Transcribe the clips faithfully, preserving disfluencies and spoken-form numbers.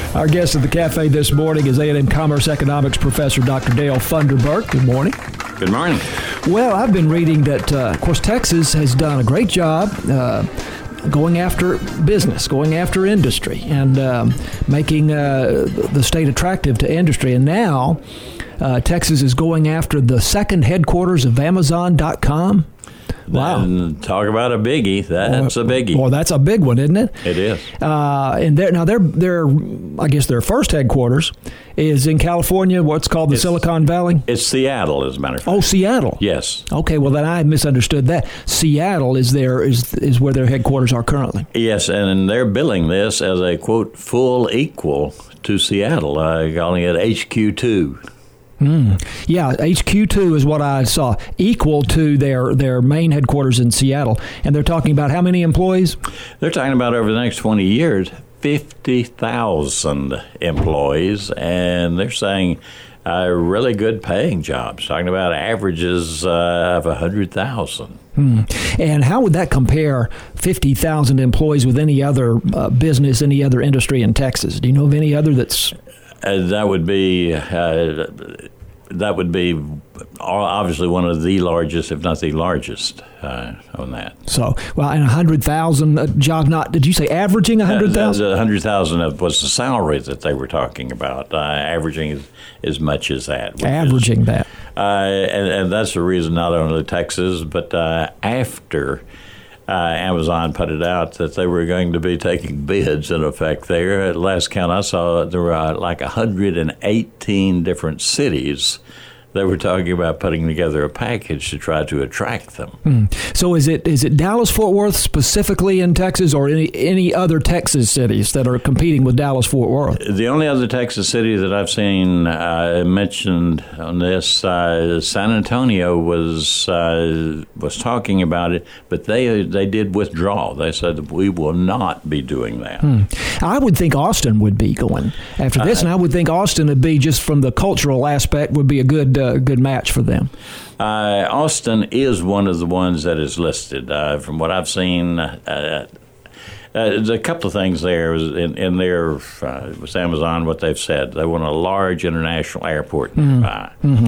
Our guest at the cafe this morning is A and M Commerce Economics Professor Doctor Dale Funderburk. Good morning. Good morning. Well, I've been reading that, uh, of course, Texas has done a great job uh, going after business, going after industry, and um, making uh, the state attractive to industry. And now uh, Texas is going after the second headquarters of Amazon dot com. Wow. And talk about a biggie. That's well, a biggie. Well, that's a big one, isn't it? It is. Uh, and they're, now, their, their, I guess their first headquarters is in California, what's called the it's, Silicon Valley? It's Seattle, as a matter of fact. Oh, Seattle. Yes. Okay, well, then I misunderstood that. Seattle is their, is, is where their headquarters are currently. Yes, and they're billing this as a, quote, full equal to Seattle, uh, calling it H Q two. Mm. Yeah, H Q two is what I saw, equal to their, their main headquarters in Seattle. And they're talking about how many employees? They're talking about over the next twenty years, fifty thousand employees, and they're saying uh, really good paying jobs, talking about averages uh, of one hundred thousand. Hmm. And how would that compare, fifty thousand employees, with any other uh, business, any other industry in Texas? Do you know of any other that's... Uh, that would be uh, that would be obviously one of the largest, if not the largest, uh, on that. So, well, and one hundred thousand jobs, not, did you say averaging one hundred thousand? one hundred thousand was the salary that they were talking about, uh, averaging as, as much as that. Averaging is, that. Uh, and, and that's the reason not only Texas, but uh, after Uh, Amazon put it out that they were going to be taking bids in effect there. At last count I saw, there were uh, like one hundred eighteen different cities that were talking about putting together a package to try to attract them. Hmm. So is it is it Dallas-Fort Worth specifically in Texas, or any, any other Texas cities that are competing with Dallas-Fort Worth? The only other Texas city that I've seen uh, mentioned on this, uh, San Antonio was uh, was talking about it, but they they did withdraw. They said that we will not be doing that. Hmm. I would think Austin would be going after this, uh, and I would think Austin would be, just from the cultural aspect, would be a good uh, good match for them. Uh, Austin is one of the ones that is listed. Uh, from what I've seen, uh, uh, there's a couple of things there in, in their uh, with Amazon. What they've said, they want a large international airport nearby. Mm-hmm.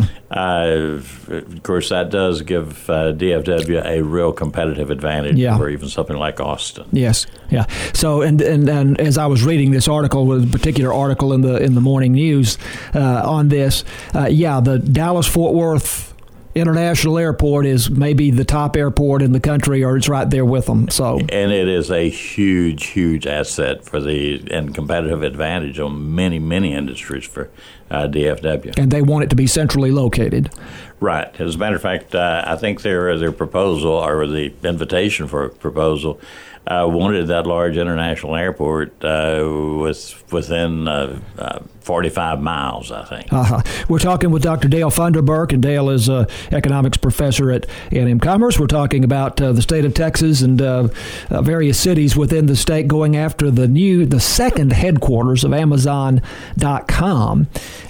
Uh, of course, that does give uh, D F W a real competitive advantage yeah. over even something like Austin. Yes, yeah. So, and, and and as I was reading this article, a particular article in the in the morning news uh, on this, uh, yeah, the Dallas-Fort Worth International Airport is maybe the top airport in the country, or it's right there with them. So, and it is a huge, huge asset for the and competitive advantage on many, many industries for uh, D F W. And they want it to be centrally located. Right. As a matter of fact, uh, I think their their proposal, or the invitation for a proposal, uh, wanted that large international airport uh, with within uh, uh, forty-five miles, I think. Uh-huh. We're talking with Doctor Dale Funderburk, and Dale is an economics professor at A and M Commerce. We're talking about uh, the state of Texas and uh, uh, various cities within the state going after the new, the second headquarters of Amazon dot com.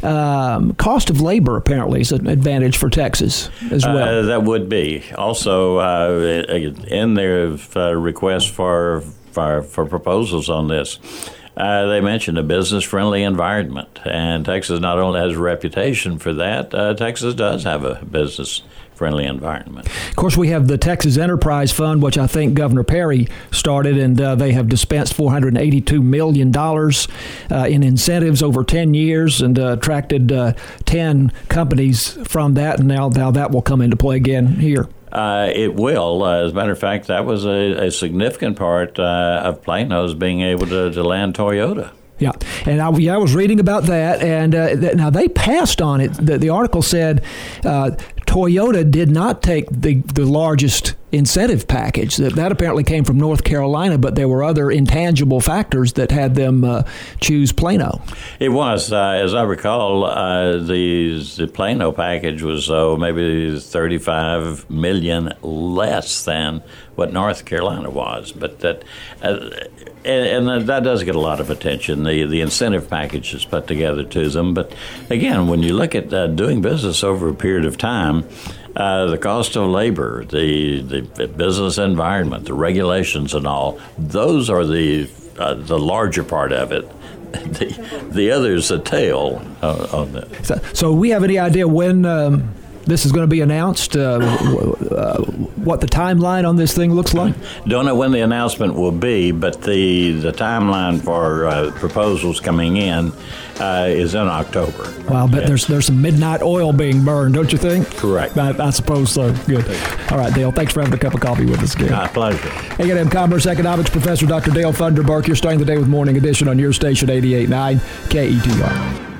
Um, cost of labor apparently is an advantage for Texas as well. Uh, that would be. Also, uh, in their uh, request for, for for proposals on this, Uh, they mentioned a business-friendly environment, and Texas not only has a reputation for that, uh, Texas does have a business-friendly environment. Of course, we have the Texas Enterprise Fund, which I think Governor Perry started, and uh, they have dispensed four hundred eighty-two million dollars uh, in incentives over ten years and uh, attracted uh, ten companies from that, and now, now that will come into play again here. Uh, it will. Uh, as a matter of fact, that was a, a significant part uh, of Plano's being able to, to land Toyota. Yeah, and I, yeah, I was reading about that, and uh, th- now they passed on it. The, the article said uh, Toyota did not take the, the largest incentive package. That, that apparently came from North Carolina, but there were other intangible factors that had them uh, choose Plano. It was. Uh, as I recall, uh, the, the Plano package was oh, maybe thirty-five million dollars less than what North Carolina was. But that, uh, and, and that does get a lot of attention. The, the incentive package is put together to them. But again, when you look at uh, doing business over a period of time, Uh, the cost of labor, the, the business environment, the regulations and all, those are the uh, the larger part of it. the, the other's a tail uh, on that. So, so we have any idea when um, this is going to be announced? Uh, uh, what the timeline on this thing looks like? Don't know when the announcement will be, but the the timeline for uh, proposals coming in uh, is in October. Well, I bet yes. there's there's some midnight oil being burned, don't you think? Correct. I, I suppose so. Good. All right, Dale, thanks for having a cup of coffee with us again. My pleasure. A and M Commerce Economics Professor Doctor Dale Funderburk. You're starting the day with Morning Edition on your station, eighty-eight point nine K E T R.